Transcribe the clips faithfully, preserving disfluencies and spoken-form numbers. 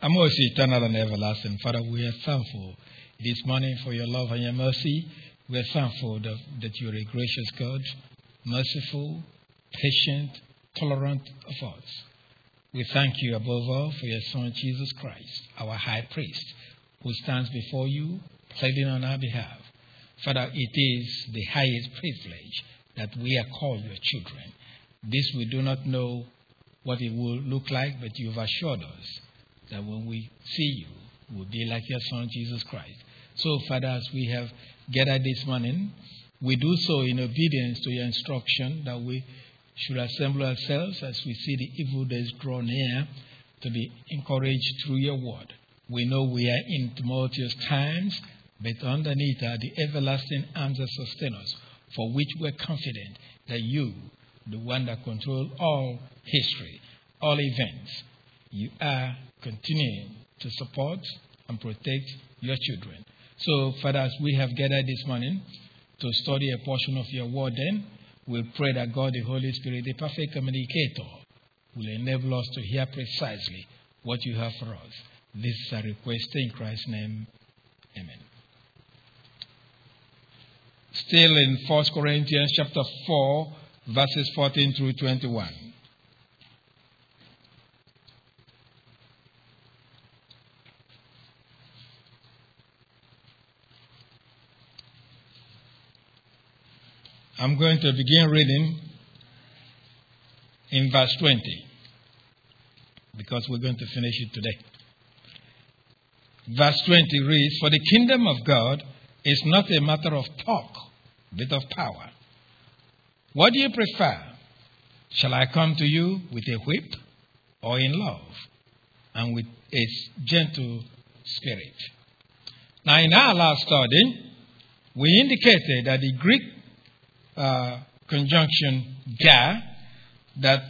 Our most eternal and everlasting Father, we are thankful this morning for your love and your mercy. We are thankful that, that you are a gracious God, merciful, patient, tolerant of us. We thank you above all for your Son, Jesus Christ, our high priest, who stands before you, pleading on our behalf. Father, it is the highest privilege that we are called your children. This we do not know what it will look like, but you've assured us that when we see you, we'll be like your Son, Jesus Christ. So, Father, as we have gathered this morning, we do so in obedience to your instruction that we should assemble ourselves as we see the evil days draw near, to be encouraged through your word. We know we are in tumultuous times, but underneath are the everlasting arms that sustain us, for which we're confident that you, the one that controls all history, all events, you are continuing to support and protect your children. So, Father, as we have gathered this morning to study a portion of your word, then we pray that God, the Holy Spirit, the perfect communicator, will enable us to hear precisely what you have for us. This is our request in Christ's name. Amen. Still in First Corinthians chapter four, verses fourteen through twenty-one. I'm going to begin reading in verse twenty, because we're going to finish it today. Verse twenty reads, "For the kingdom of God is not a matter of talk, but of power. What do you prefer? Shall I come to you with a whip, or in love, and with a gentle spirit?" Now, in our last study, we indicated that the Greek Uh, conjunction ga, that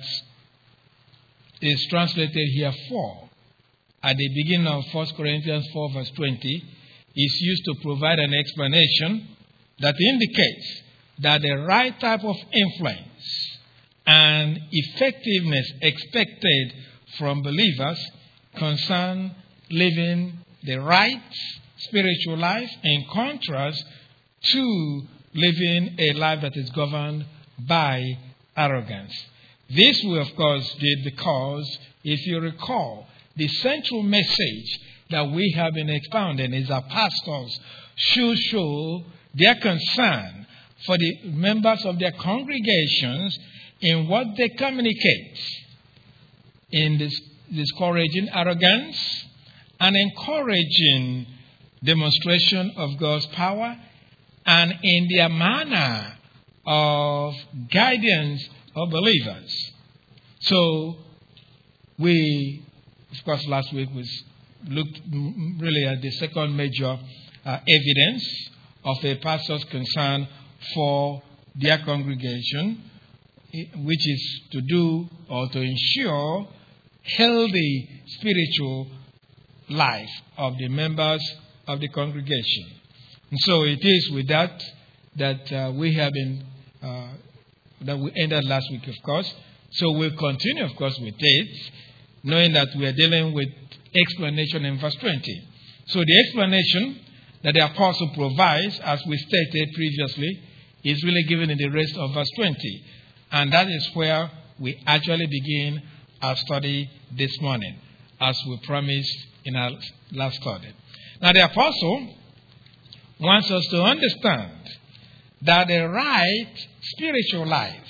is translated here for, at the beginning of First Corinthians four verse twenty, is used to provide an explanation that indicates that the right type of influence and effectiveness expected from believers concern living the right spiritual life in contrast to living a life that is governed by arrogance. This we, of course, did because, if you recall, the central message that we have been expounding is that pastors should show their concern for the members of their congregations in what they communicate, in this, discouraging arrogance and encouraging demonstration of God's power, and in their manner of guidance of believers. So, we, of course, last week we looked really at the second major uh, evidence of a pastor's concern for their congregation, which is to do or to ensure healthy spiritual life of the members of the congregation. And so it is with that that uh, we have been, uh, that we ended last week, of course. So we'll continue, of course, with it, knowing that we are dealing with explanation in verse twenty. So the explanation that the apostle provides, as we stated previously, is really given in the rest of verse twenty. And that is where we actually begin our study this morning, as we promised in our last study. Now the apostle wants us to understand that the right spiritual life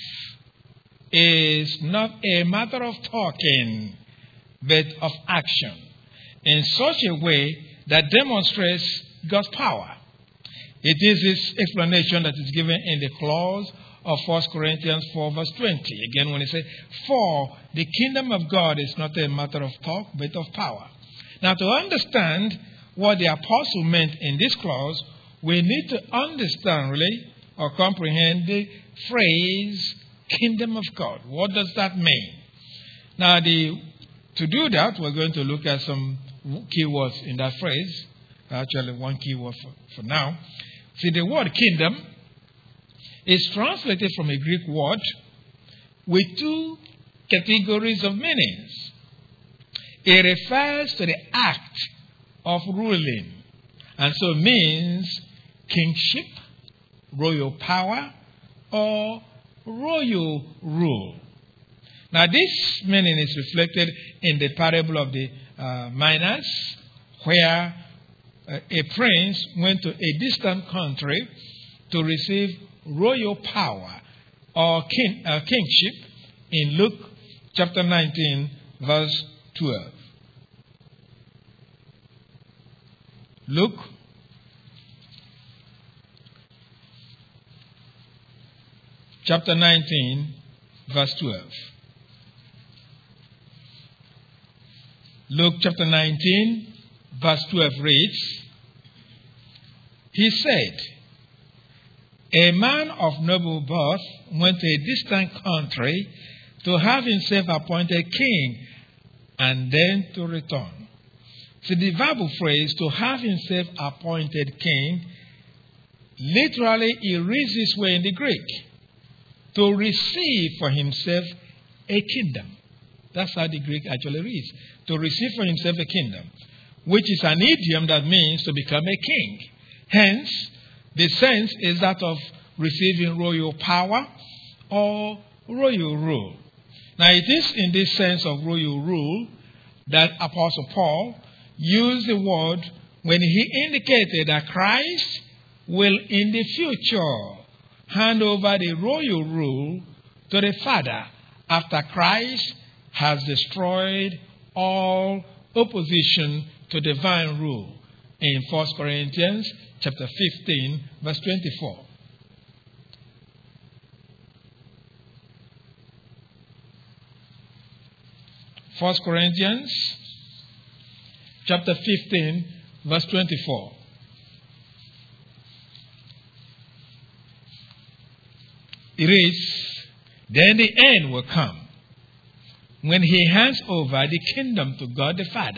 is not a matter of talking, but of action, in such a way that demonstrates God's power. It is this explanation that is given in the clause of First Corinthians four verse twenty. Again, when it says, "For the kingdom of God is not a matter of talk, but of power." Now, to understand what the apostle meant in this clause, we need to understand, really, or comprehend the phrase kingdom of God. What does that mean? Now, the, to do that, we're going to look at some keywords in that phrase. Actually, one keyword for, for now. See, the word kingdom is translated from a Greek word with two categories of meanings. It refers to the act of ruling, and so means kingship, royal power, or royal rule. Now, this meaning is reflected in the parable of the uh, minas, where uh, a prince went to a distant country to receive royal power or king, uh, kingship in Luke chapter nineteen, verse twelve. Luke chapter nineteen, verse twelve. Luke chapter nineteen, verse twelve reads, he said, a man of noble birth went to a distant country to have himself appointed king and then to return. So the Bible phrase, to have himself appointed king, literally it reads this way in the Greek, to receive for himself a kingdom. That's how the Greek actually reads. To receive for himself a kingdom, which is an idiom that means to become a king. Hence, the sense is that of receiving royal power or royal rule. Now, it is in this sense of royal rule that Apostle Paul used the word when he indicated that Christ will in the future hand over the royal rule to the Father after Christ has destroyed all opposition to divine rule in First Corinthians chapter fifteen, verse twenty-four. First Corinthians chapter fifteen, verse twenty-four. It reads, then the end will come when he hands over the kingdom to God the Father,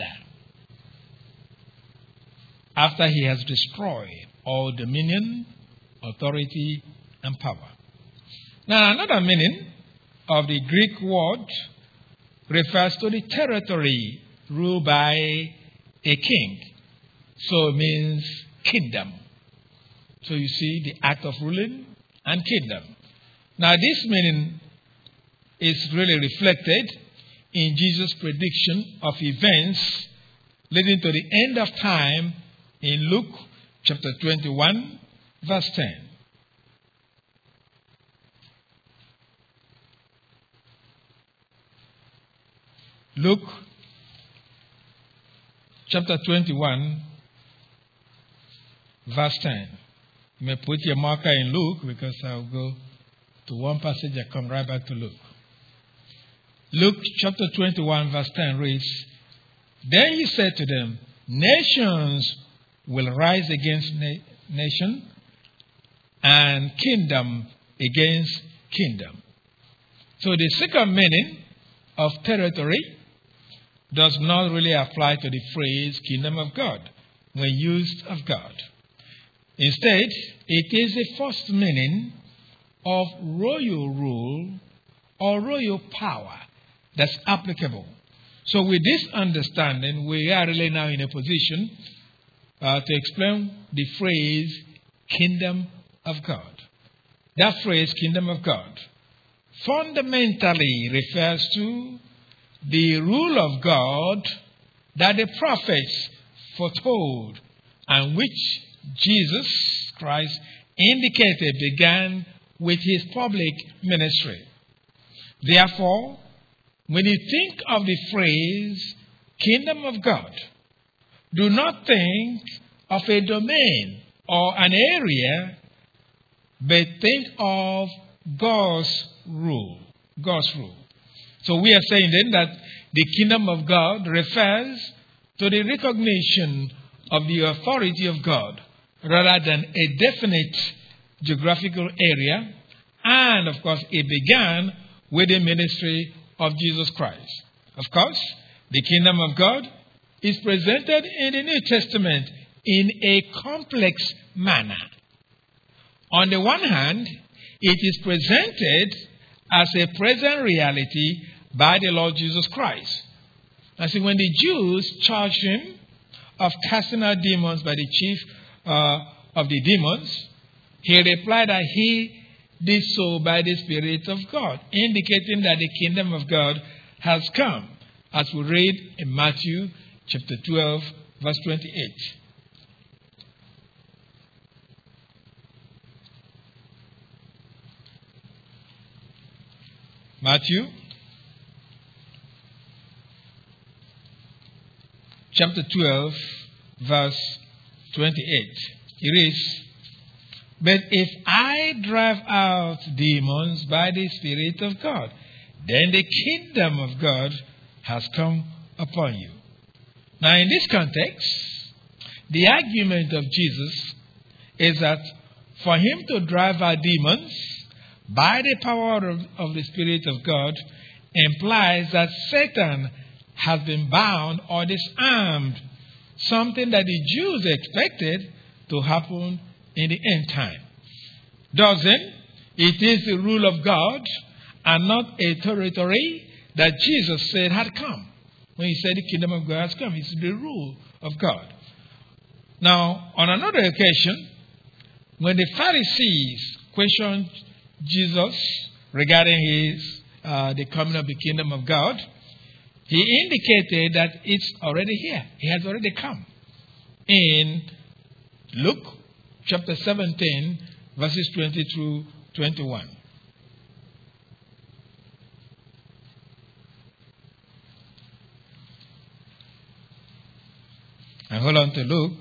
after he has destroyed all dominion, authority, and power. Now, another meaning of the Greek word refers to the territory ruled by a king. So it means kingdom. So you see the act of ruling and kingdom. Now, this meaning is really reflected in Jesus' prediction of events leading to the end of time in Luke chapter twenty-one, verse ten. Luke chapter twenty-one, verse ten. You may put your marker in Luke because I'll go to one passage and come right back to Luke. Luke chapter twenty-one, verse ten reads, then he said to them, nations will rise against na- nation, and kingdom against kingdom. So the second meaning of territory does not really apply to the phrase kingdom of God when used of God. Instead, it is the first meaning of royal rule or royal power that's applicable. So with this understanding, we are really now in a position uh, to explain the phrase kingdom of God. That phrase kingdom of God fundamentally refers to the rule of God that the prophets foretold and which Jesus Christ indicated began with his public ministry. Therefore, when you think of the phrase kingdom of God, do not think of a domain or an area, but think of God's rule. God's rule. So we are saying then that the kingdom of God refers to the recognition of the authority of God rather than a definite geographical area. And of course, it began with the ministry of Jesus Christ. Of course, the kingdom of God is presented in the New Testament in a complex manner. On the one hand, it is presented as a present reality by the Lord Jesus Christ. I see when the Jews charged him of casting out demons by the chief uh, of the demons, he replied that he did so by the Spirit of God, indicating that the kingdom of God has come, as we read in Matthew chapter twelve, verse twenty-eight. Matthew chapter twelve, verse twenty-eight. It reads, "But if I drive out demons by the Spirit of God, then the kingdom of God has come upon you." Now, in this context, the argument of Jesus is that for him to drive out demons by the power of, of the Spirit of God implies that Satan has been bound or disarmed, something that the Jews expected to happen in the end time. Doesn't it is the rule of God and not a territory that Jesus said had come. When he said the kingdom of God has come, it's the rule of God. Now, on another occasion, when the Pharisees questioned Jesus regarding his uh, the coming of the kingdom of God, he indicated that it's already here. He has already come. In Luke chapter seventeen, verses twenty through twenty-one. And hold on to Luke.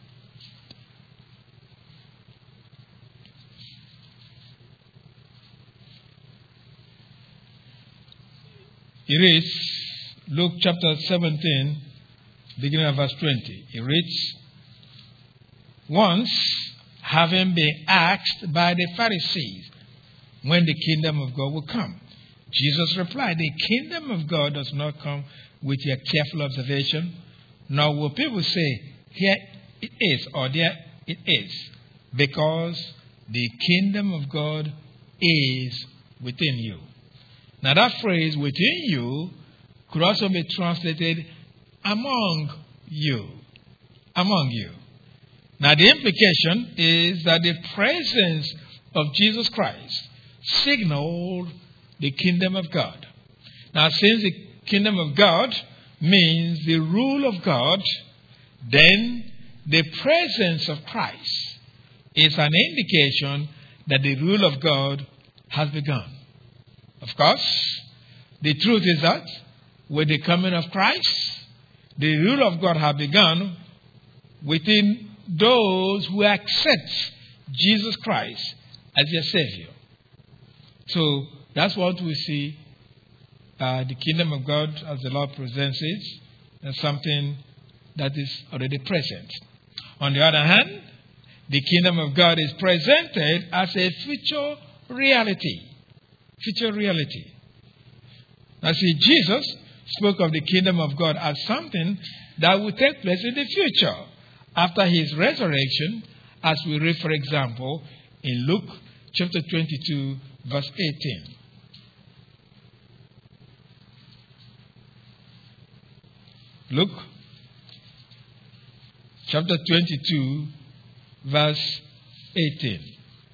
It reads, Luke chapter seventeen, beginning of verse twenty. It reads, "Once, having been asked by the Pharisees when the kingdom of God will come, Jesus replied, 'The kingdom of God does not come with your careful observation, nor will people say, here it is, or there it is, because the kingdom of God is within you.'" Now that phrase, "within you," could also be translated "among you." Among you. Now the implication is that the presence of Jesus Christ signaled the kingdom of God. Now since the kingdom of God means the rule of God, then the presence of Christ is an indication that the rule of God has begun. Of course, the truth is that with the coming of Christ, the rule of God has begun within those who accept Jesus Christ as their Savior. So that's what we see. Uh, the kingdom of God, as the Lord presents it, as something that is already present. On the other hand, the kingdom of God is presented as a future reality. Future reality. Now see, Jesus spoke of the kingdom of God as something that will take place in the future after his resurrection, as we read, for example, in Luke chapter twenty-two, verse eighteen. Luke chapter twenty-two, verse eighteen.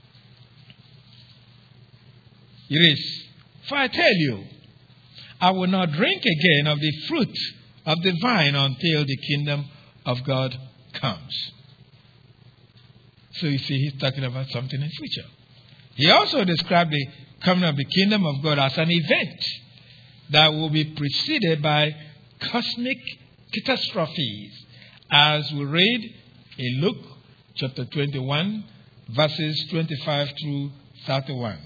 It is, "For I tell you, I will not drink again of the fruit of the vine until the kingdom of God comes." So you see, he's talking about something in the future. He also described the coming of the kingdom of God as an event that will be preceded by cosmic catastrophes, as we read in Luke chapter twenty-one, verses twenty-five through thirty-one.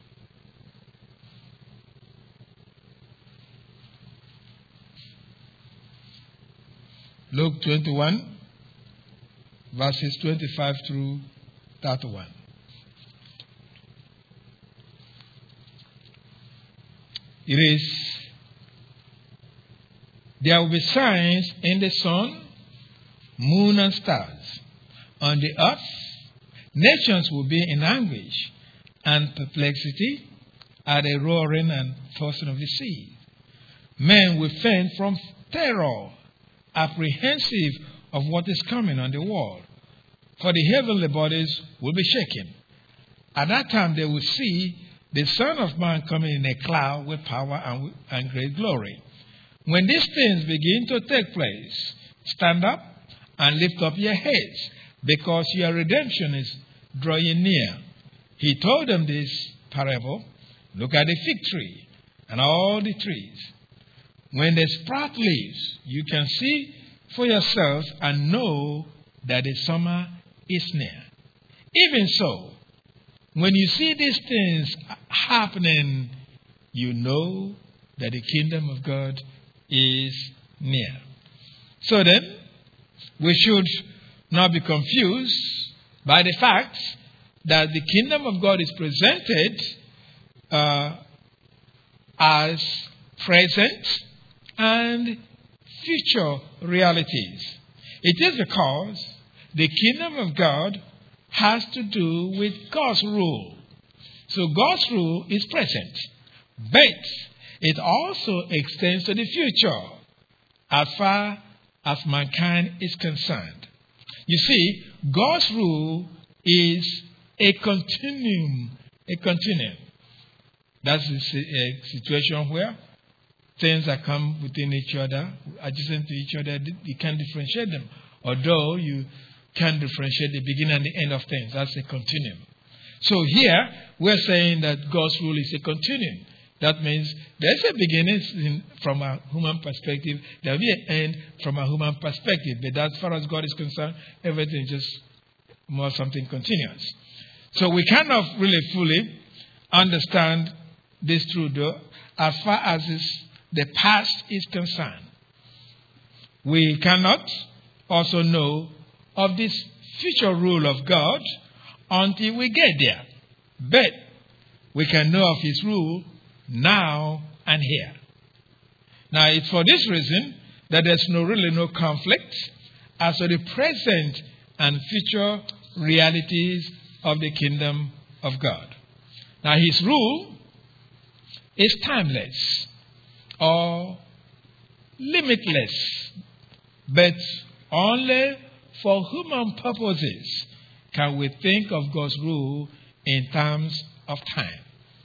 Luke twenty-one, verses twenty-five through thirty-one. It is, "There will be signs in the sun, moon, and stars. On the earth, nations will be in anguish and perplexity at the roaring and tossing of the sea. Men will faint from terror, apprehensive of what is coming on the world. For the heavenly bodies will be shaken. At that time they will see the Son of Man coming in a cloud with power and, and great glory. When these things begin to take place, stand up and lift up your heads, because your redemption is drawing near. He told them this parable. Look at the fig tree and all the trees. When they sprout leaves, you can see for yourselves and know that the summer is near. Even so, when you see these things happening, you know that the kingdom of God is near. So then, we should not be confused by the fact that the kingdom of God is presented uh, as present and future realities. It is because the kingdom of God has to do with God's rule. So God's rule is present, but it also extends to the future as far as mankind is concerned. You see, God's rule is a continuum, a continuum. That's a situation where things that come within each other, adjacent to each other, you can't differentiate them. Although you can differentiate the beginning and the end of things. That's a continuum. So here, we're saying that God's rule is a continuum. That means there's a beginning in, from a human perspective. There will be an end from a human perspective. But as far as God is concerned, everything is just more something continuous. So we cannot really fully understand this truth, though, as far as the past is concerned. We cannot also know of this future rule of God until we get there. But we can know of his rule now and here. Now, it's for this reason that there's no really no conflict as to the present and future realities of the kingdom of God. Now, his rule is timeless or limitless, but only for human purposes can we think of God's rule in terms of time.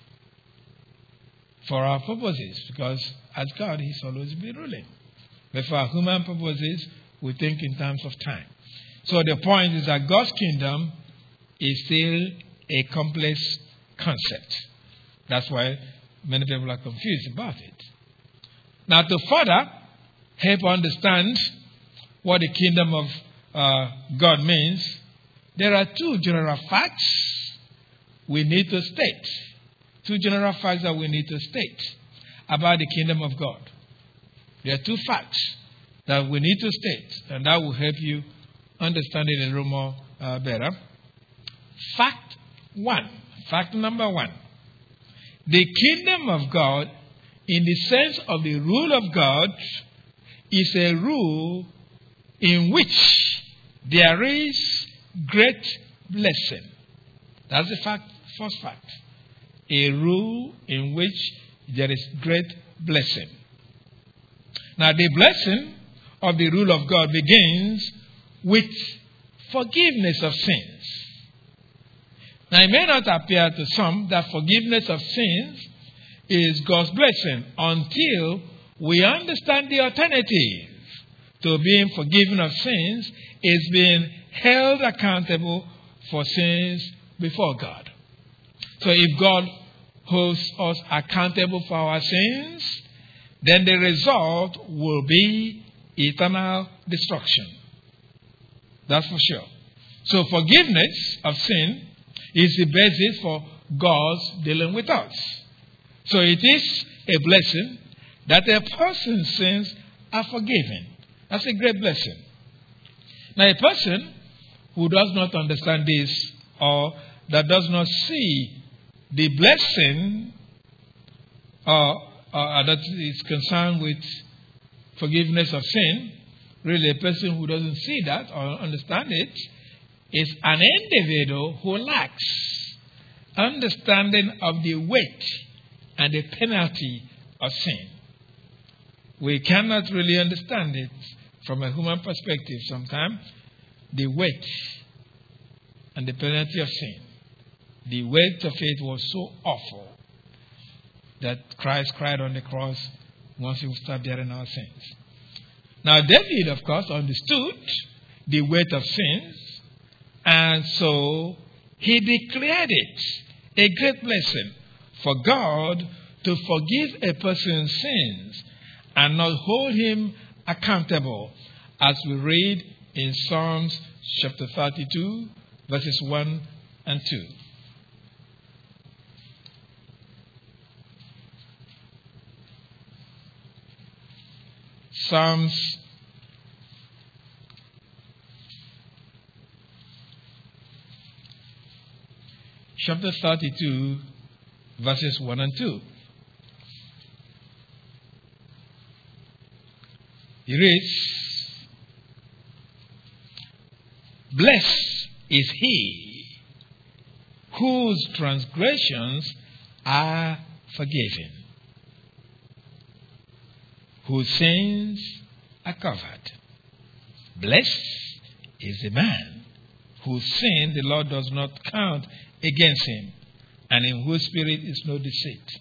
For our purposes, because as God, he's always been ruling. But for our human purposes, we think in terms of time. So the point is that God's kingdom is still a complex concept. That's why many people are confused about it. Now, to further help understand what the kingdom of uh, God means, there are two general facts we need to state. Two general facts that we need to state about the kingdom of God. There are two facts that we need to state, and that will help you understand it a little more uh, better. Fact one, fact number one. The kingdom of God, in the sense of the rule of God, is a rule in which there is great blessing. That's the fact, first fact. A rule in which there is great blessing. Now, the blessing of the rule of God begins with forgiveness of sins. Now, it may not appear to some that forgiveness of sins is God's blessing until we understand the alternative to being forgiven of sins is being held accountable for sins before God. So if God holds us accountable for our sins, then the result will be eternal destruction. That's for sure. So forgiveness of sin is the basis for God's dealing with us. So it is a blessing that a person's sins are forgiven. That's a great blessing. Now, a person who does not understand this or that does not see the blessing uh, uh, that is concerned with forgiveness of sin, really a person who doesn't see that or understand it, is an individual who lacks understanding of the weight and the penalty of sin. we cannot really understand it from a human perspective sometimes. The weight and the penalty of sin. The weight of it was so awful that Christ cried on the cross once he would start bearing our sins. Now, David, of course, understood the weight of sins, and so he declared it a great blessing for God to forgive a person's sins and not hold him accountable, as we read in Psalms chapter thirty-two, verses one and two. Psalms chapter thirty-two, verses one and two. It reads, "Blessed is he whose transgressions are forgiven, whose sins are covered. Blessed is the man whose sin the Lord does not count against him, and in whose spirit is no deceit."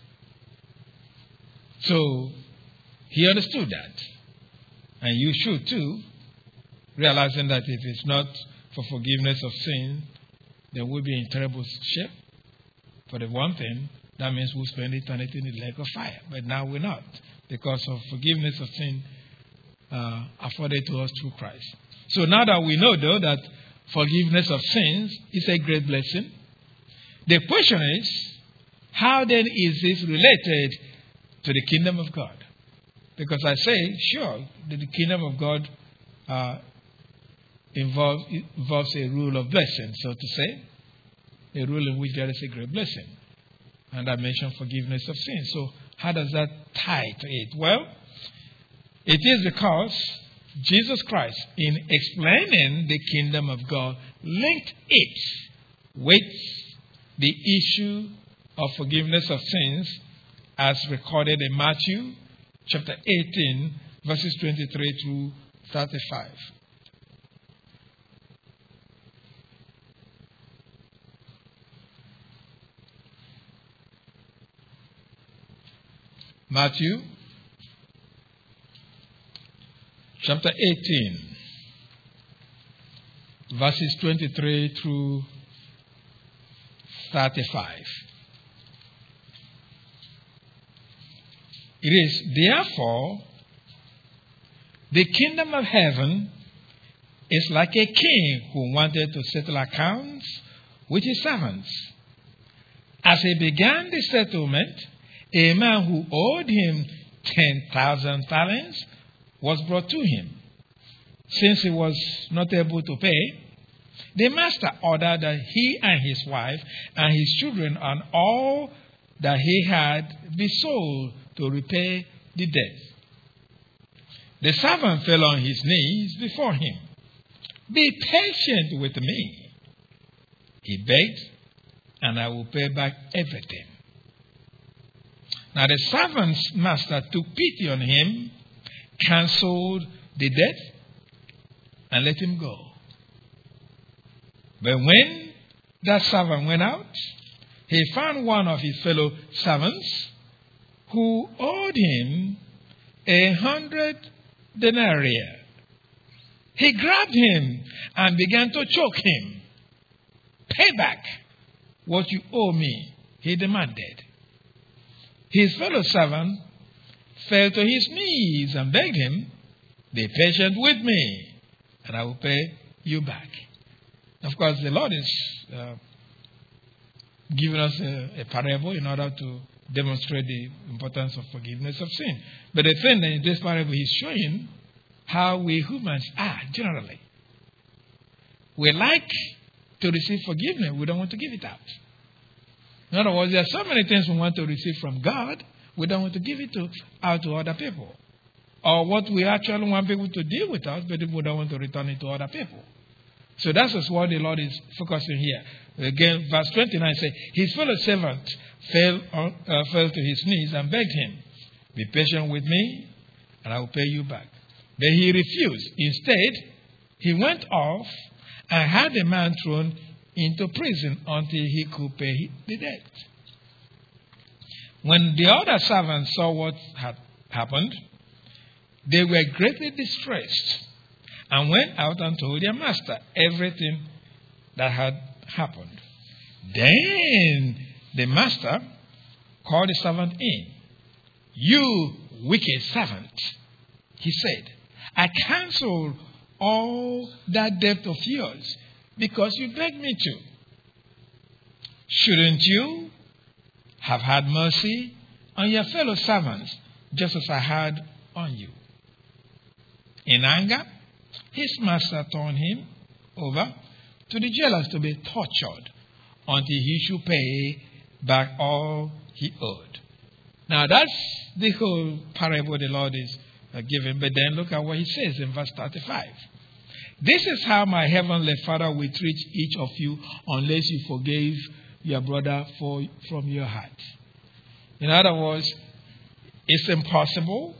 So, he understood that. And you should too, realizing that if it's not for forgiveness of sin, then we'll be in terrible shape. For the one thing, that means we'll spend eternity in the lake of fire. But now we're not, because of forgiveness of sin uh, afforded to us through Christ. So now that we know, though, that forgiveness of sins is a great blessing, the question is, how then is this related to the kingdom of God? Because I say, sure, the kingdom of God uh, involves, involves a rule of blessing, so to say, a rule in which there is a great blessing. And I mentioned forgiveness of sin. So how does that tie to it? Well, it is because Jesus Christ, in explaining the kingdom of God, linked it with the issue of forgiveness of sins as recorded in Matthew chapter eighteen, verses twenty-three through thirty-five. Matthew chapter eighteen, verses twenty-three through thirty-five. It is, therefore, the kingdom of heaven is like a king who wanted to settle accounts with his servants. As he began the settlement, a man who owed him ten thousand talents was brought to him. Since he was not able to pay, the master ordered that he and his wife and his children and all that he had be sold to repay the debt. The servant fell on his knees before him. "Be patient with me," he begged, "and I will pay back everything." Now the servant's master took pity on him, cancelled the debt, and let him go. But when that servant went out, he found one of his fellow servants who owed him a hundred denarii. He grabbed him and began to choke him. "Pay back what you owe me," he demanded. His fellow servant fell to his knees and begged him, "Be patient with me, and I will pay you back." Of course, the Lord is uh, giving us a, a parable in order to demonstrate the importance of forgiveness of sin. But the thing in this parable, he's showing how we humans are generally. We like to receive forgiveness. We don't want to give it out. In other words, there are so many things we want to receive from God, we don't want to give it to, out to other people. Or what we actually want people to deal with us, but we don't want to return it to other people. So that's just what the Lord is focusing here. Again, verse twenty-nine says, his fellow servant fell, on, uh, fell to his knees and begged him, "Be patient with me, and I will pay you back. But he refused. Instead, he went off and had the man thrown into prison until he could pay the debt. When the other servants saw what had happened, they were greatly distressed and went out and told their master everything that had happened. Then the master called the servant in. "You wicked servant," he said, "I cancelled all that debt of yours because you begged me to. Shouldn't you have had mercy on your fellow servants just as I had on you?" In anger, his master turned him over to the jailers to be tortured until he should pay back all he owed. Now that's the whole parable the Lord is uh, giving. But then look at what he says in verse thirty-five. "This is how my heavenly Father will treat each of you unless you forgave your brother for, from your heart." In other words, it's impossible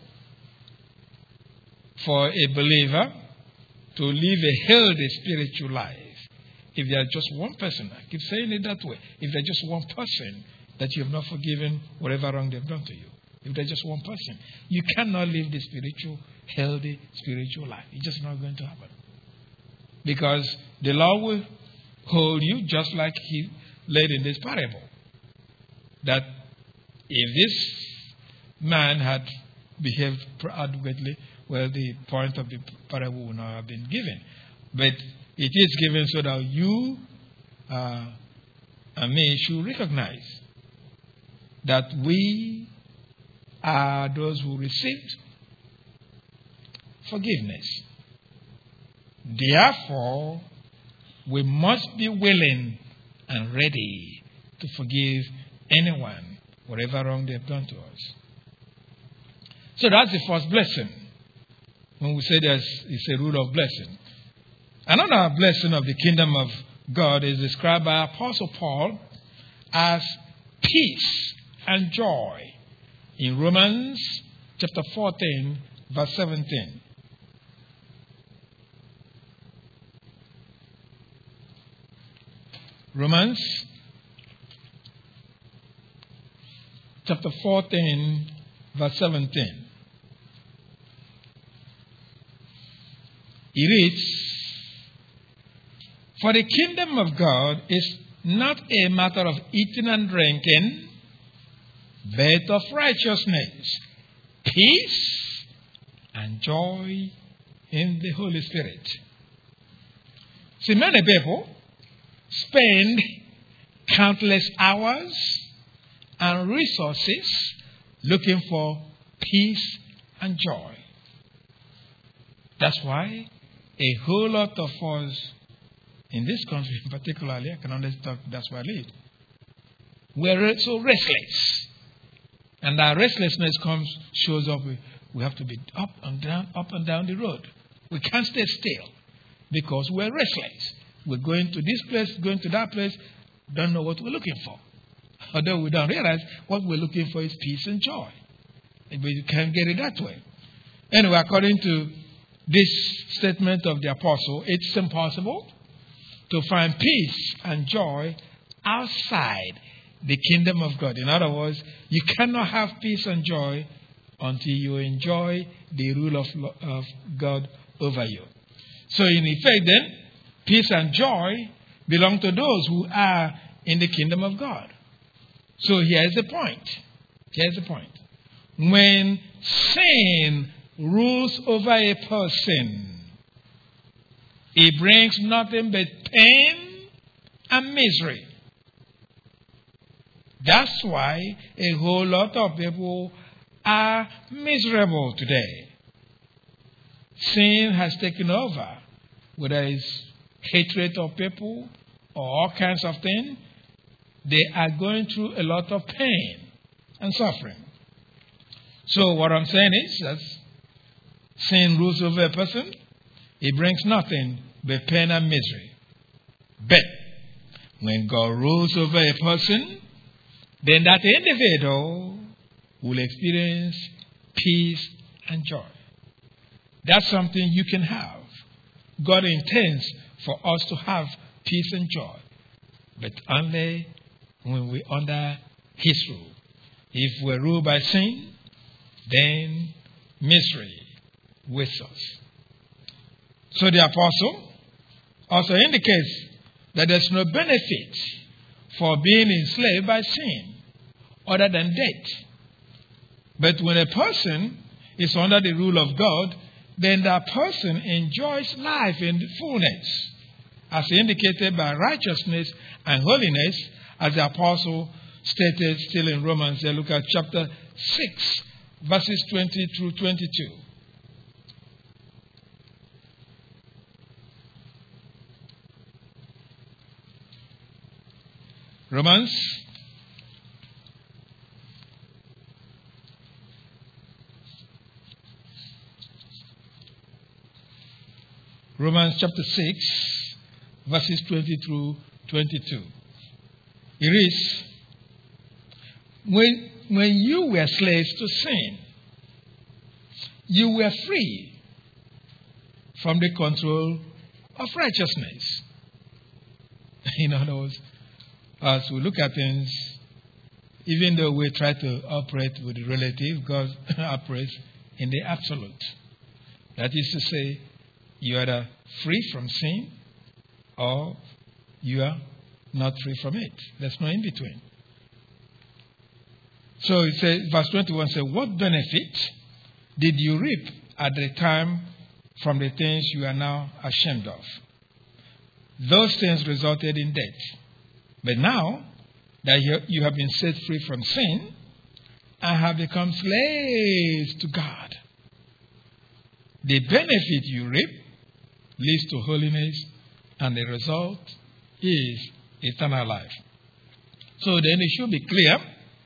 for a believer to live a healthy spiritual life if there's just one person. I keep saying it that way. If there's just one person that you have not forgiven whatever wrong they've done to you. If there's just one person, you cannot live the spiritual, healthy spiritual life. It's just not going to happen. Because the Lord will hold you just like he laid in this parable. That if this man had behaved adequately, well, the point of the parable would not have been given. But it is given so that you uh, and me should recognize that we are those who received forgiveness. Therefore, we must be willing and ready to forgive anyone, whatever wrong they have done to us. So that's the first blessing. When we say there's it's a rule of blessing. Another blessing of the kingdom of God is described by Apostle Paul as peace and joy in Romans chapter fourteen, verse seventeen. Romans chapter fourteen, verse seventeen. It reads, "For the kingdom of God is not a matter of eating and drinking, but of righteousness, peace, and joy in the Holy Spirit." See, many people spend countless hours and resources looking for peace and joy. That's why a whole lot of us in this country, particularly, I can only talk, that's where I live, we're so restless. And that restlessness comes, shows up, we, we have to be up and down, up and down the road. We can't stay still because we're restless. We're going to this place, going to that place, don't know what we're looking for. Although we don't realize what we're looking for is peace and joy. But you can't get it that way. Anyway, according to this statement of the apostle, it's impossible to find peace and joy outside the kingdom of God. In other words, you cannot have peace and joy until you enjoy the rule of, of God over you. So in effect then, peace and joy belong to those who are in the kingdom of God. So here's the point. Here's the point. When sin rules over a person, it brings nothing but pain and misery. That's why a whole lot of people are miserable today. Sin has taken over, whether it's hatred of people or all kinds of things. They are going through a lot of pain and suffering. So what I'm saying is that sin rules over a person. It brings nothing but pain and misery. But when God rules over a person, then that individual will experience peace and joy. That's something you can have. God intends for us to have peace and joy, but only when we're under His rule. If we're ruled by sin, then misery waits us. So the apostle also indicates that there's no benefit for being enslaved by sin other than death. But when a person is under the rule of God, then that person enjoys life in fullness, as indicated by righteousness and holiness, as the apostle stated still in Romans. Look at chapter six, verses twenty through twenty-two. Romans Romans chapter six, verses twenty through twenty-two. It reads, when, when you were slaves to sin, you were free from the control of righteousness. In other words, as we look at things, even though we try to operate with the relative, God operates in the absolute. That is to say, you are either free from sin or you are not free from it. There's no in between. So it says, verse twenty-one says, what benefit did you reap at the time from the things you are now ashamed of? Those things resulted in death. But now that you have been set free from sin and have become slaves to God, the benefit you reap leads to holiness, and the result is eternal life. So then it should be clear,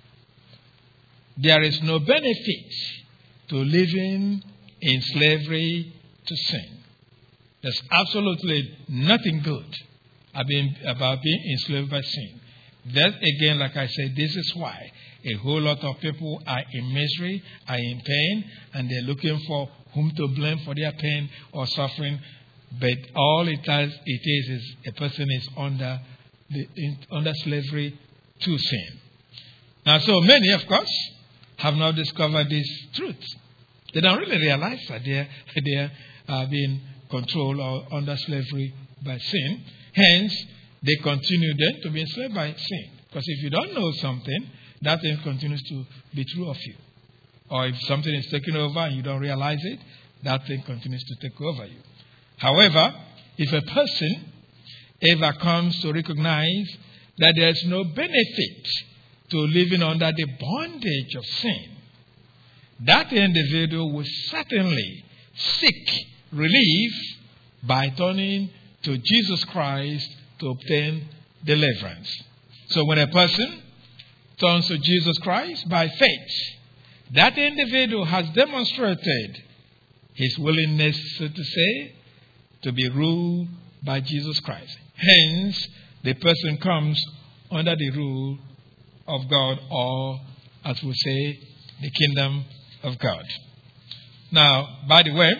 there is no benefit to living in slavery to sin. There's absolutely nothing good about being enslaved by sin. That again, like I said, this is why a whole lot of people are in misery, are in pain, and they're looking for whom to blame for their pain or suffering. But all it, has, it is is a person is under the, in, under slavery to sin. Now, so many, of course, have not discovered this truth. They don't really realize that they're, they're uh, being controlled or under slavery by sin. Hence, they continue then to be enslaved by sin. Because if you don't know something, that thing continues to be true of you. Or if something is taken over and you don't realize it, that thing continues to take over you. However, if a person ever comes to recognize that there is no benefit to living under the bondage of sin, that individual will certainly seek relief by turning to Jesus Christ to obtain deliverance. So when a person turns to Jesus Christ by faith, that individual has demonstrated his willingness, so to say, to be ruled by Jesus Christ. Hence, the person comes under the rule of God, or, as we say, the kingdom of God. Now, by the way,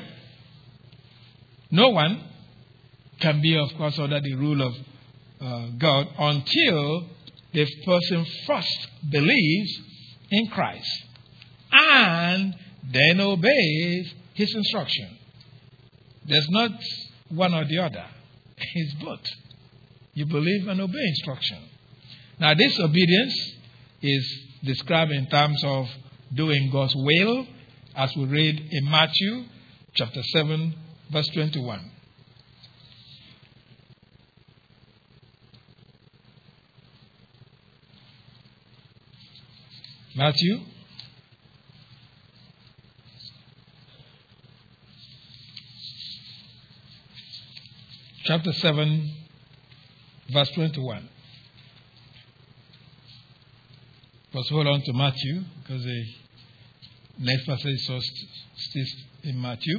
no one can be, of course, under the rule of uh, God until the person first believes in Christ and then obeys His instruction. There's not one or the other. It's both. You believe and obey instruction. Now, this obedience is described in terms of doing God's will, as we read in Matthew chapter seven, verse twenty-one. Matthew chapter seven, verse twenty-one. Let's hold on to Matthew, because the next passage is still in Matthew.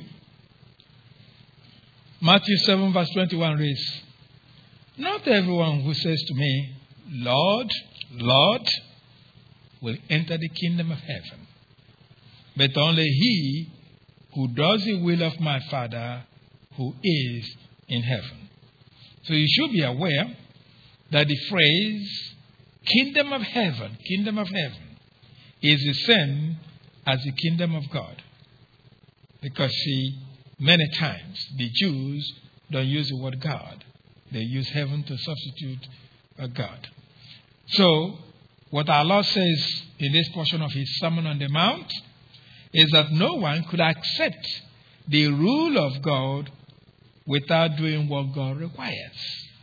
Matthew seven, verse twenty-one reads, not everyone who says to me, Lord, Lord, will enter the kingdom of heaven, but only he who does the will of my Father who is in heaven. So you should be aware that the phrase kingdom of heaven, kingdom of heaven, is the same as the kingdom of God. Because see, many times the Jews don't use the word God. They use heaven to substitute a God. So, what our Lord says in this portion of his Sermon on the Mount is that no one could accept the rule of God without doing what God requires.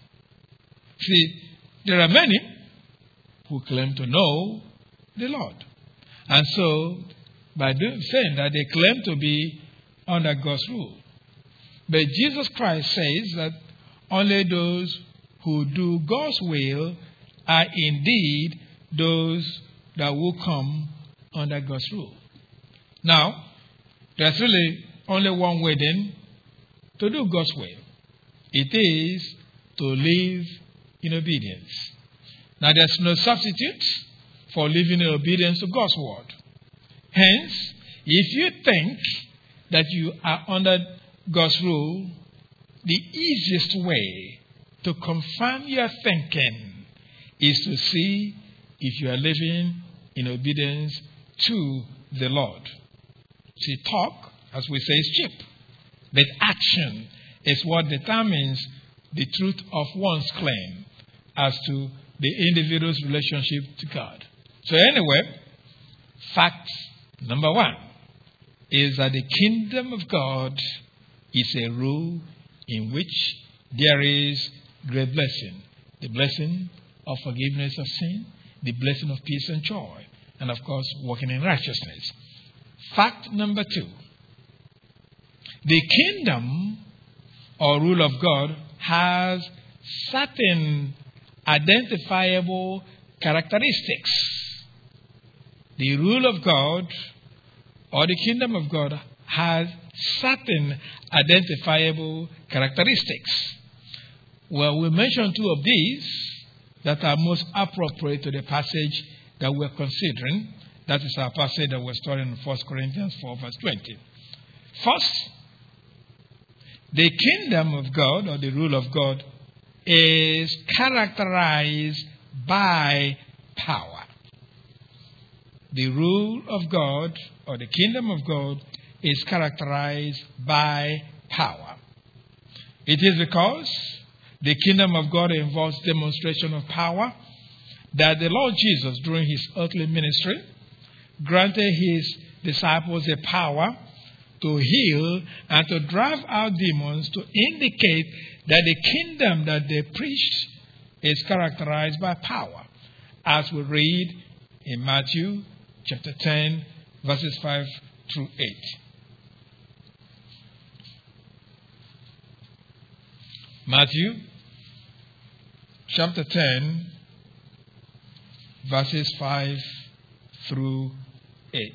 See, there are many who claim to know the Lord. And so, by doing, saying that, they claim to be under God's rule. But Jesus Christ says that only those who do God's will are indeed those that will come under God's rule. Now, there's really only one way then to do God's will. It is to live in obedience. Now, there's no substitute for living in obedience to God's word. Hence, if you think that you are under God's rule, the easiest way to confirm your thinking is to see if you are living in obedience to the Lord. See, talk, as we say, is cheap. But action is what determines the truth of one's claim as to the individual's relationship to God. So anyway, fact number one is that the kingdom of God is a rule in which there is great blessing. The blessing of forgiveness of sin, the blessing of peace and joy, and of course, walking in righteousness. Fact number two. The kingdom or rule of God has certain identifiable characteristics. The rule of God or the kingdom of God has certain identifiable characteristics. Well, we mentioned two of these that are most appropriate to the passage that we're considering. That is our passage that we're studying in First Corinthians four, verse twenty. First, the kingdom of God or the rule of God is characterized by power. The rule of God or the kingdom of God is characterized by power. It is because the kingdom of God involves demonstration of power that the Lord Jesus, during his earthly ministry, granted his disciples a power to heal and to drive out demons, to indicate that the kingdom that they preached is characterized by power, as we read in Matthew chapter ten, verses five through eight. Matthew chapter ten, verses five through eight.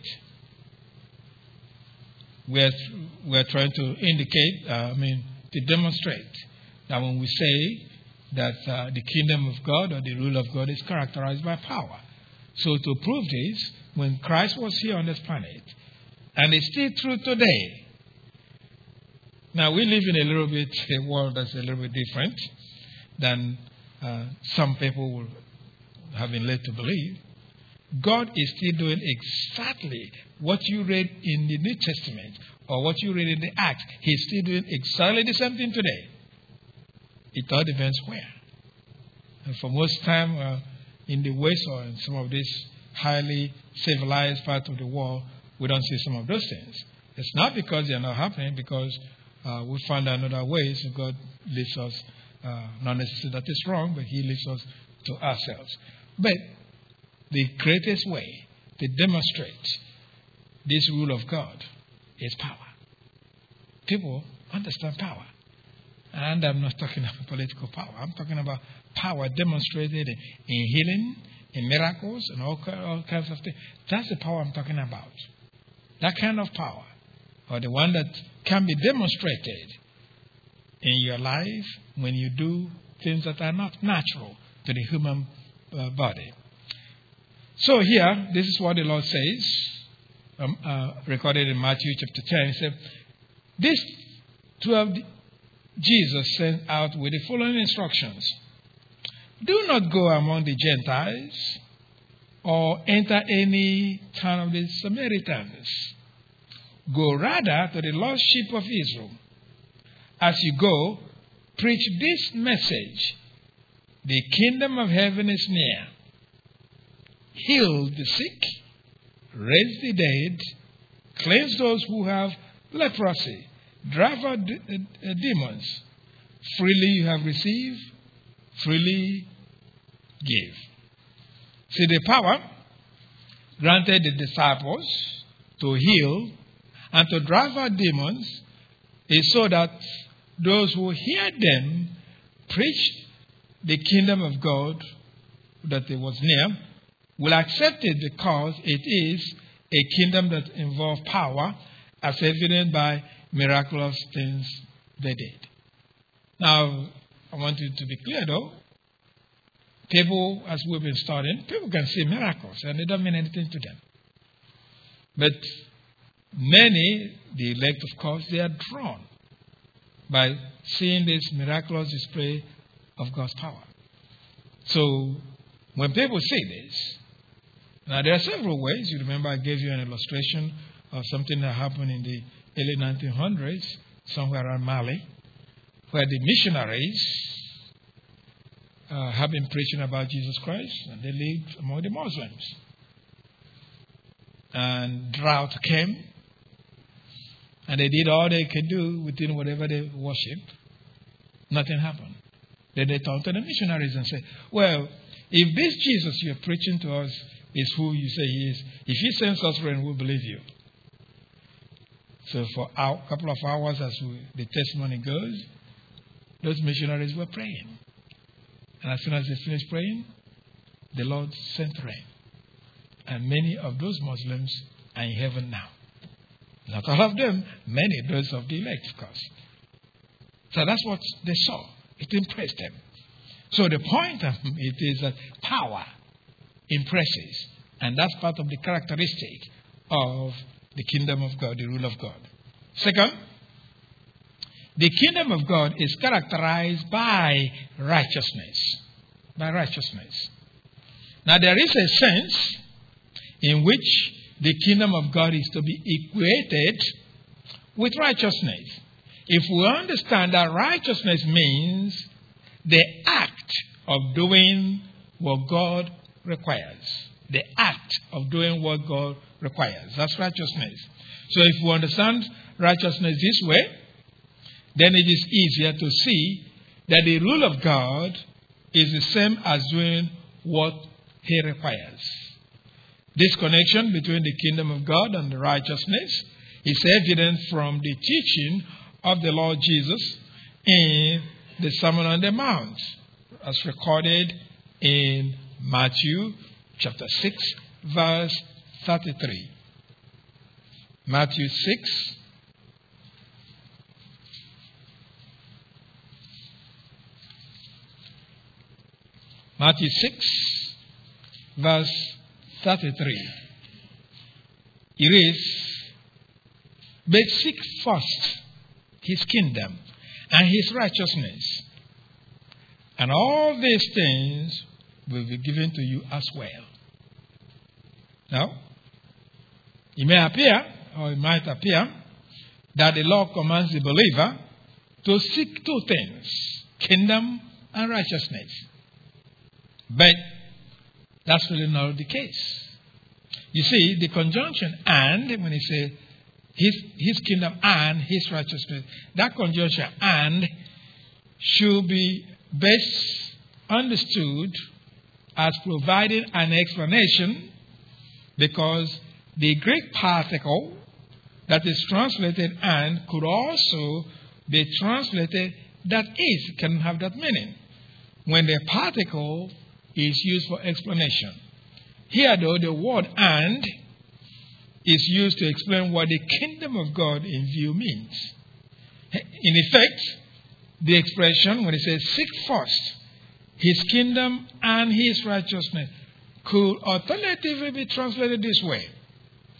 We're, we're trying to indicate, uh, I mean, to demonstrate that when we say that uh, the kingdom of God or the rule of God is characterized by power. So to prove this, when Christ was here on this planet, and it's still true today. Now, we live in a little bit, a world that's a little bit different than uh, some people will have been led to believe. God is still doing exactly what you read in the New Testament or what you read in the Acts. He's still doing exactly the same thing today. It all depends where. And for most time, uh, in the West or in some of these highly civilized parts of the world, we don't see some of those things. It's not because they're not happening, because uh, we found another way. So God leads us, uh, not necessarily that it's wrong, but he leads us to ourselves. But the greatest way to demonstrate this rule of God is power. People understand power. And I'm not talking about political power. I'm talking about power demonstrated in, in healing, in miracles, and all, all kinds of things. That's the power I'm talking about. That kind of power, or the one that can be demonstrated in your life when you do things that are not natural to the human uh, body. So here, this is what the Lord says. um, uh, recorded in Matthew chapter ten. He said, these twelve Jesus sent out with the following instructions. Do not go among the Gentiles or enter any town of the Samaritans. Go rather to the lost sheep of Israel. As you go, preach this message. The kingdom of heaven is near. Heal the sick, raise the dead, cleanse those who have leprosy, drive out de- uh, demons. Freely you have received, freely give. See, the power granted the disciples to heal and to drive out demons is so that those who hear them preach the kingdom of God that it was near will accept it because it is a kingdom that involves power, as evident by miraculous things they did. Now, I want you to be clear though. People, as we've been studying, people can see miracles and they don't mean anything to them. But many, the elect of course, they are drawn by seeing this miraculous display of God's power. So, when people see this, now there are several ways. You remember I gave you an illustration of something that happened in the early nineteen hundreds, somewhere around Mali, where the missionaries uh, have been preaching about Jesus Christ, and they lived among the Muslims. And drought came, and they did all they could do within whatever they worshipped. Nothing happened. Then they turned to the missionaries and said, well, if this Jesus you're preaching to us is who you say he is, if he sends us rain, we'll believe you. So for a couple of hours, as we, the testimony goes, those missionaries were praying. And as soon as they finished praying, the Lord sent rain. And many of those Muslims are in heaven now. Not all of them, many, those of the elect, of course. So that's what they saw. It impressed them. So the point of it is that power impresses. And that's part of the characteristic of the kingdom of God, the rule of God. Second, the kingdom of God is characterized by righteousness. By righteousness. Now there is a sense in which the kingdom of God is to be equated with righteousness. If we understand that righteousness means the act of doing what God requires. The act of doing what God requires. That's righteousness. So if we understand righteousness this way, then it is easier to see that the rule of God is the same as doing what He requires. This connection between the kingdom of God and the righteousness is evident from the teaching of the Lord Jesus in the Sermon on the Mount, as recorded in Matthew chapter six, verse thirty-three. Matthew six, Matthew six, verse thirty-three. It is, but seek first His kingdom and His righteousness, and all these things will be given to you as well. Now, it may appear, or it might appear, that the Lord commands the believer to seek two things, kingdom and righteousness. But that's really not the case. You see, the conjunction and, when he says his, his kingdom and his righteousness, that conjunction and should be best understood as providing an explanation, because the Greek particle that is translated and could also be translated that is, can have that meaning when the particle is used for explanation. Here though, the word and is used to explain what the kingdom of God in view means. In effect, the expression when it says seek first His kingdom and His righteousness could alternatively be translated this way: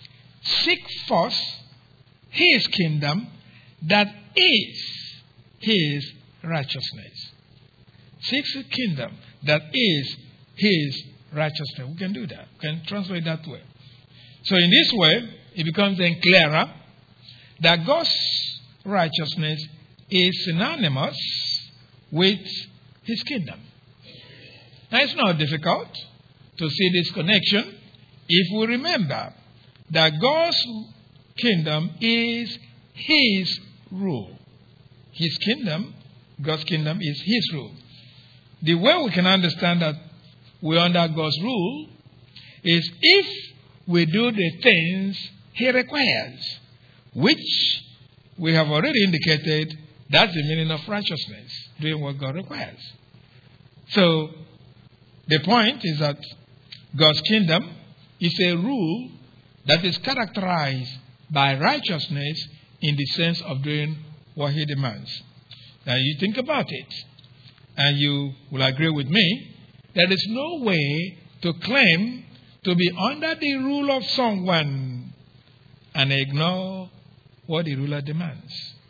seek first his kingdom, that is his righteousness. Seek his kingdom, that is his righteousness. We can do that. We can translate that way. So in this way, it becomes then clearer that God's righteousness is synonymous with his kingdom. Now, it's not difficult to see this connection if we remember that God's kingdom is his rule. His kingdom, God's kingdom is his rule. The way we can understand that we're under God's rule is if we do the things he requires, which we have already indicated that's the meaning of righteousness, doing what God requires. So, the point is that God's kingdom is a rule that is characterized by righteousness in the sense of doing what he demands. Now, you think about it, and you will agree with me, there is no way to claim to be under the rule of someone and ignore what the ruler demands.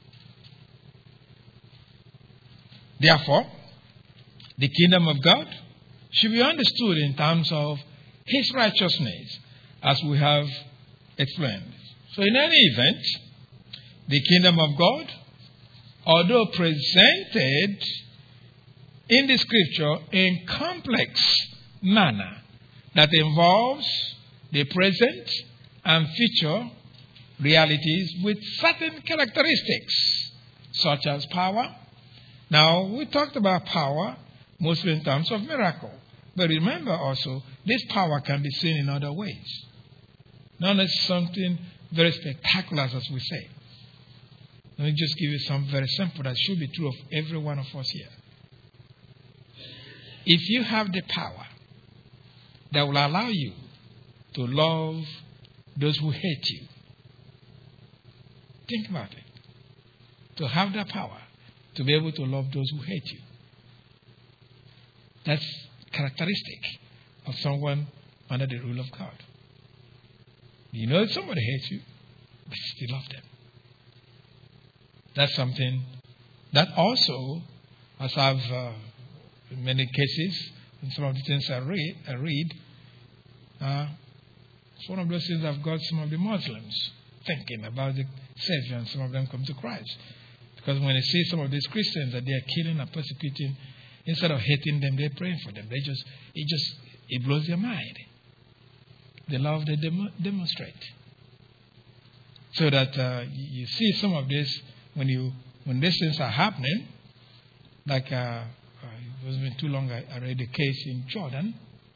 Therefore, the kingdom of God should be understood in terms of his righteousness, as we have explained. So in any event, the kingdom of God, although presented in the scripture in complex manner that involves the present and future realities with certain characteristics, such as power. Now, we talked about power mostly in terms of miracle. But remember also, this power can be seen in other ways. Not as something very spectacular, as we say. Let me just give you something very simple that should be true of every one of us here. If you have the power that will allow you to love those who hate you, think about it. To have that power to be able to love those who hate you. That's characteristic of someone under the rule of God. You know if somebody hates you, but you still love them. That's something that also, as I've uh, in many cases, in some of the things I read, I read uh, it's one of those things I've got some of the Muslims thinking about the Savior, and some of them come to Christ. Because when they see some of these Christians that they are killing and persecuting, instead of hating them, they're praying for them. They just, it just, it blows their mind. The love they dem- demonstrate. So that uh, you see some of this when you, when these things are happening, like uh, uh, it wasn't been too long I, I read a case in Jordan,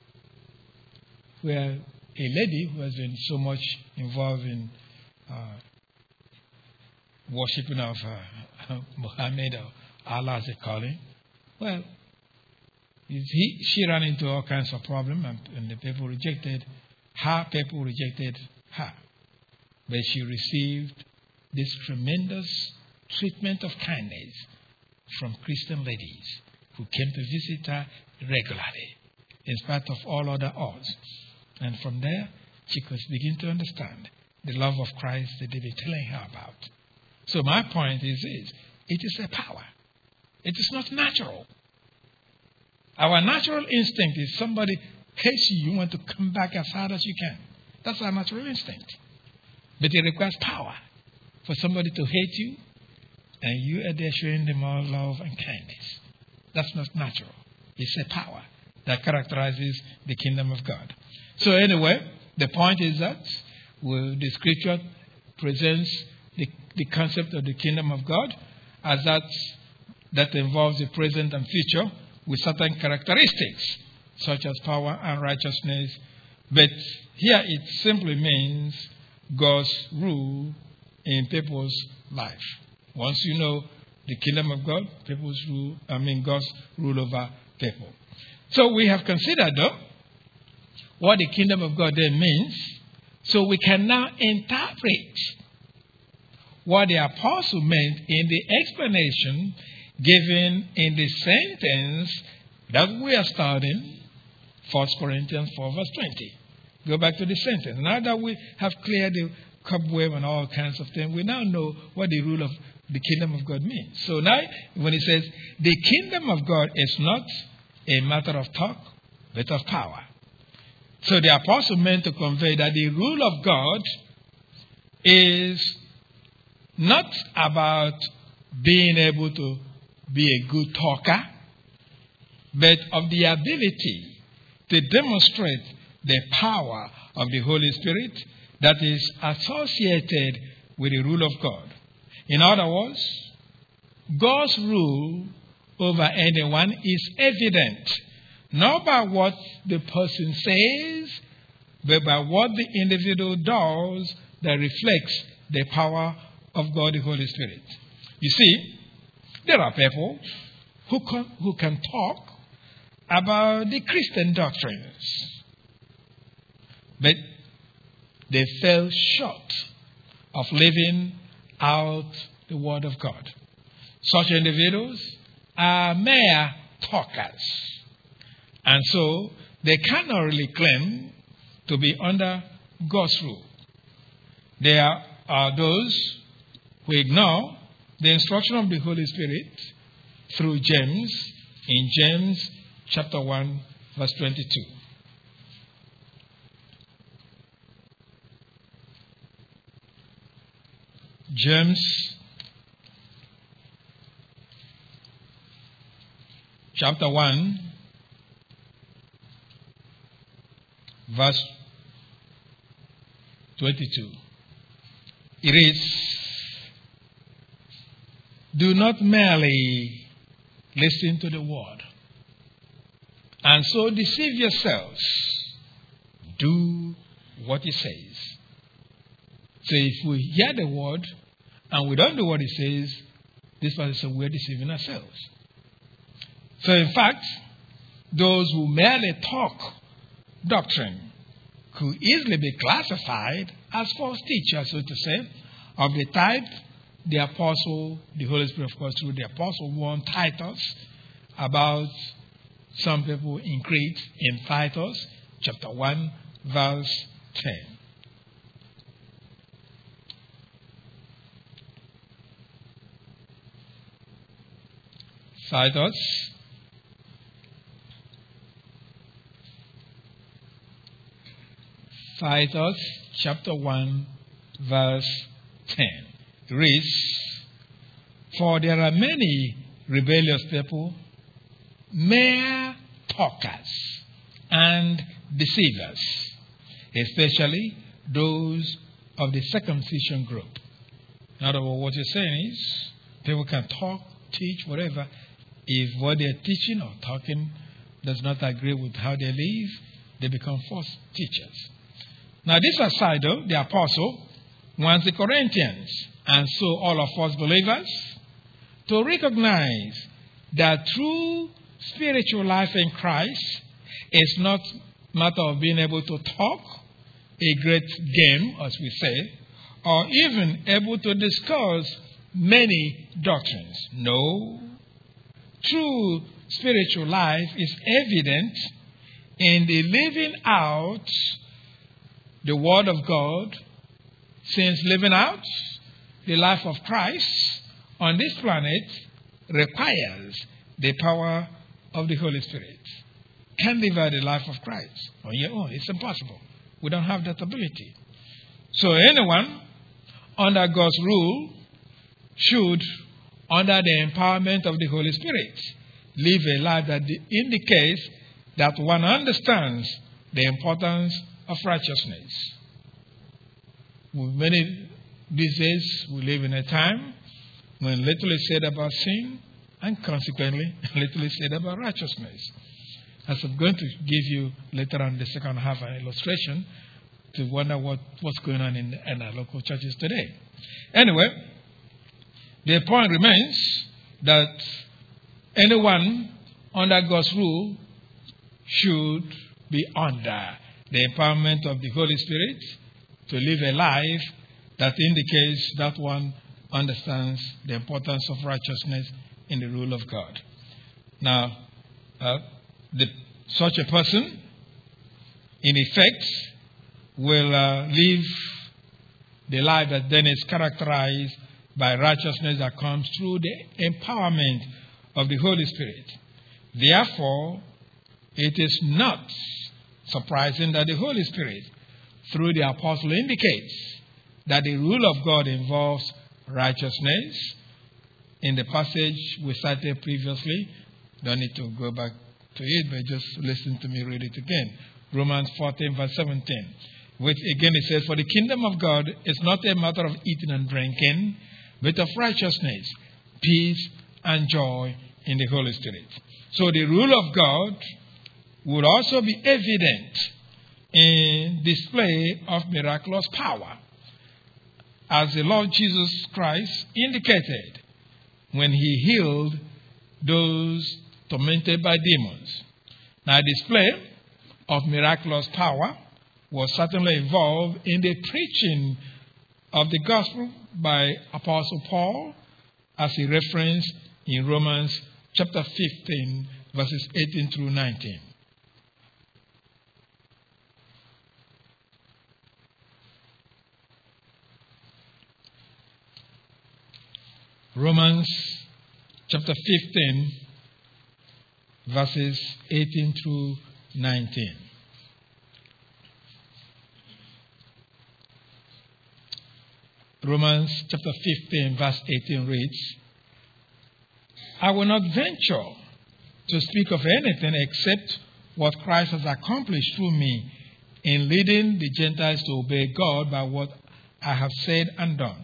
where a lady who has been so much involved in uh, worshipping of uh, Muhammad or Allah, as they call him, well, he, she ran into all kinds of problems, and, and the people rejected her, people rejected her. But she received this tremendous treatment of kindness from Christian ladies who came to visit her regularly, in spite of all other odds. And from there, she could begin to understand the love of Christ that they've been telling her about. So my point is this: it is a power. It is not natural. Our natural instinct is somebody hates you, you want to come back as hard as you can. That's our natural instinct. But it requires power for somebody to hate you, and you are there showing them all love and kindness. That's not natural. It's a power that characterizes the kingdom of God. So anyway, the point is that well, the scripture presents the, the concept of the kingdom of God as that that involves the present and future with certain characteristics, such as power and righteousness. But here it simply means God's rule in people's life. Once you know the kingdom of God, people's rule, I mean God's rule over people. So we have considered, though, what the kingdom of God then means, so we can now interpret what the apostle meant in the explanation given in the sentence that we are studying, First Corinthians four verse twenty. Go back to the sentence. Now that we have cleared the, cobweb and all kinds of things, we now know what the rule of the kingdom of God means. So now, when he says, the kingdom of God is not a matter of talk, but of power. So the apostle meant to convey that the rule of God is not about being able to be a good talker, but of the ability to demonstrate the power of the Holy Spirit that is associated with the rule of God. In other words, God's rule over anyone is evident, not by what the person says, but by what the individual does that reflects the power of God, the Holy Spirit. You see, there are people who can, who can talk about the Christian doctrines, but they fell short of living out the Word of God. Such individuals are mere talkers, and so they cannot really claim to be under God's rule. There are those who ignore the instruction of the Holy Spirit through James, in James chapter one, verse twenty-two. James chapter one, verse twenty-two. It is, do not merely listen to the word and so deceive yourselves. Do what it says. So if we hear the word and we don't do what it says, this person says we're deceiving ourselves. So in fact, those who merely talk doctrine could easily be classified as false teachers, so to say, of the type the apostle, the Holy Spirit, of course, through the apostle warned Titus about some people in Crete in Titus chapter one, verse ten. Titus Titus chapter one, verse ten. It reads, for there are many rebellious people, mere talkers and deceivers, especially those of the circumcision group. In other words, what you're saying is, people can talk, teach, whatever. If what they're teaching or talking does not agree with how they live, they become false teachers. Now, this aside, though, the apostle wants the Corinthians, and so all of us believers, to recognize that true spiritual life in Christ is not a matter of being able to talk a great game, as we say, or even able to discuss many doctrines. No. True spiritual life is evident in the living out the Word of God, since living out the life of Christ on this planet requires the power of the Holy Spirit. Can't live out the life of Christ on your own. It's impossible. We don't have that ability. So anyone under God's rule should, under the empowerment of the Holy Spirit, live a life that indicates that one understands the importance of righteousness. Many these days, we live in a time when little is said about sin, and consequently, little is said about righteousness. As I'm going to give you later on the second half an illustration to wonder what, what's going on in, in our local churches today. Anyway, the point remains that anyone under God's rule should be under the empowerment of the Holy Spirit to live a life that indicates that one understands the importance of righteousness in the rule of God. Now, uh, the, such a person, in effect, will uh, live the life that then is characterized by righteousness that comes through the empowerment of the Holy Spirit. Therefore, it is not surprising that the Holy Spirit, through the apostle, indicates that the rule of God involves righteousness. In the passage we cited previously, don't need to go back to it, but just listen to me read it again. Romans fourteen, verse seventeen, which again it says, "For the kingdom of God is not a matter of eating and drinking, but of righteousness, peace, and joy in the Holy Spirit." So the rule of God would also be evident in display of miraculous power, as the Lord Jesus Christ indicated when he healed those tormented by demons. Now, display of miraculous power was certainly involved in the preaching of the gospel by Apostle Paul, as he referenced in Romans chapter fifteen, verses eighteen through nineteen. Romans chapter fifteen, verses eighteen through nineteen. Romans chapter fifteen, verse eighteen reads, "I will not venture to speak of anything except what Christ has accomplished through me in leading the Gentiles to obey God by what I have said and done,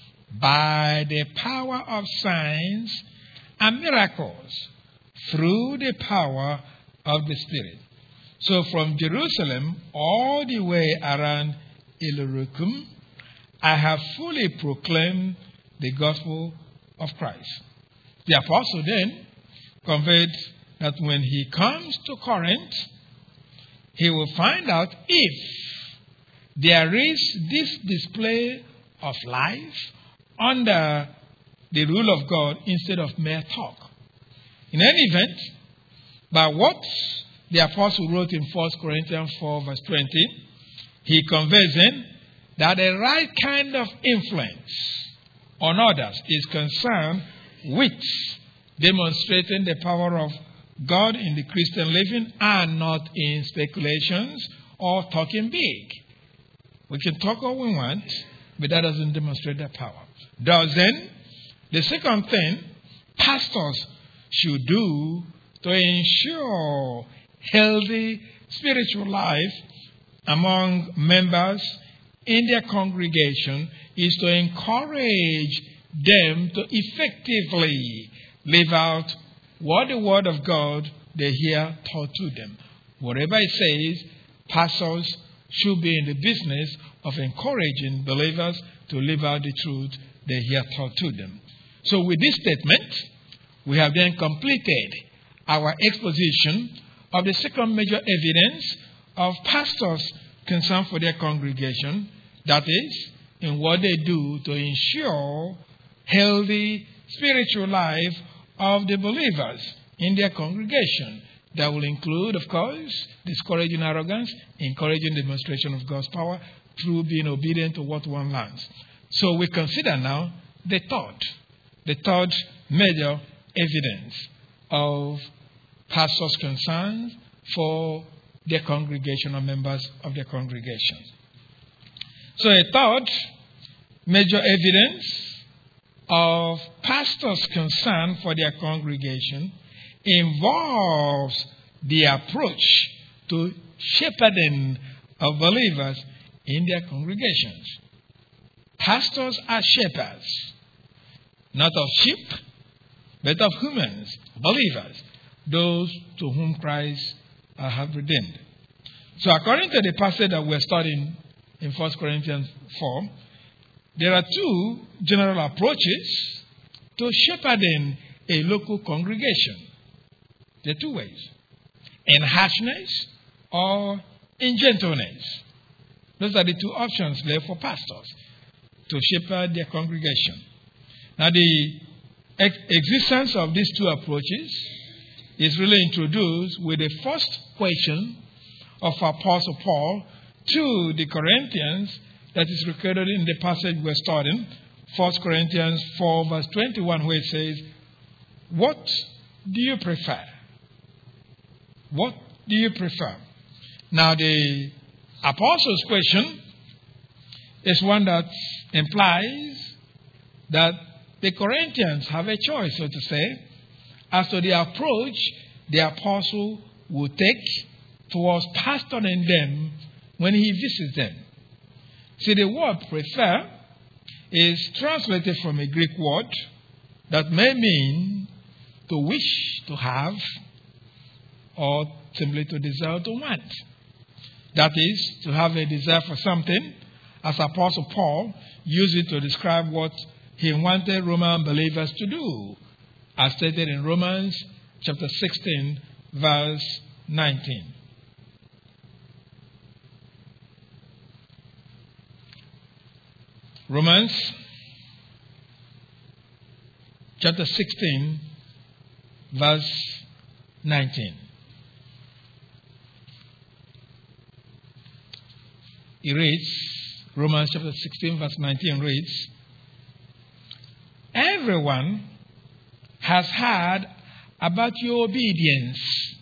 by the power of signs and miracles, through the power of the Spirit." So from Jerusalem all the way around Illyricum, I have fully proclaimed the gospel of Christ. The apostle then conveyed that when he comes to Corinth, he will find out if there is this display of life under the rule of God instead of mere talk. In any event, by what the apostle wrote in First Corinthians four, verse twenty, he conveys in that the right kind of influence on others is concerned with demonstrating the power of God in the Christian living and not in speculations or talking big. We can talk all we want, but that doesn't demonstrate that power. Thus then, the second thing pastors should do to ensure healthy spiritual life among members in their congregation is to encourage them to effectively live out what the Word of God they hear taught to them. Whatever it says, pastors should be in the business of encouraging believers to live out the truth they hear taught to them. So with this statement, we have then completed our exposition of the second major evidence of pastors' concern for their congregation, that is, in what they do to ensure healthy spiritual life of the believers in their congregation. That will include, of course, discouraging arrogance, encouraging demonstration of God's power through being obedient to what one learns. So we consider now the third, the third major evidence of pastors' concerns for their congregation or members of their congregation. So a third major evidence of pastors' concern for their congregation involves the approach to shepherding of believers in their congregations. Pastors are shepherds, not of sheep, but of humans, believers, those to whom Christ uh, have redeemed. So according to the passage that we're studying in First Corinthians four, there are two general approaches to shepherding a local congregation. There are two ways: in harshness or in gentleness. Those are the two options left for pastors to shepherd their congregation. Now, the ex- existence of these two approaches is really introduced with the first question of Apostle Paul to the Corinthians that is recorded in the passage we're studying, First Corinthians four, verse twenty-one, where it says, what do you prefer? What do you prefer? Now, the apostle's question is one that implies that the Corinthians have a choice, so to say, as to the approach the apostle will take towards pastoring them when he visits them. See, the word prefer is translated from a Greek word that may mean to wish to have or simply to desire to want. That is, to have a desire for something, as Apostle Paul used it to describe what he wanted Roman believers to do, as stated in Romans chapter sixteen, verse nineteen. Romans chapter sixteen, verse nineteen. It reads, Romans chapter sixteen, verse nineteen reads, everyone has heard about your obedience,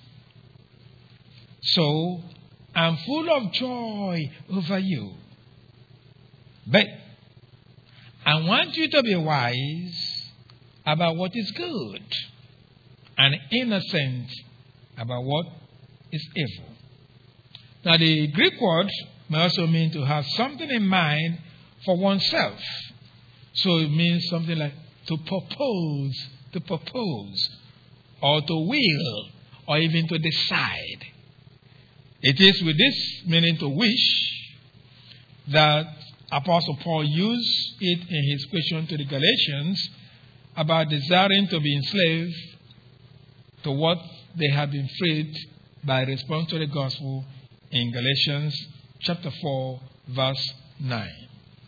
so I'm full of joy over you. But I want you to be wise about what is good and innocent about what is evil. Now, the Greek word may also mean to have something in mind for oneself. So it means something like to propose, to propose, or to will, or even to decide. It is with this meaning to wish that Apostle Paul used it in his question to the Galatians about desiring to be enslaved to what they have been freed by response to the gospel in Galatians chapter four, verse nine.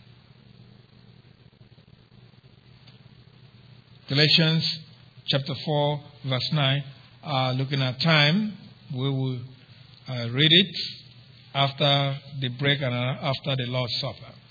Galatians chapter four, verse nine. Uh, looking at time, we will uh, read it after the break and after the Lord's Supper.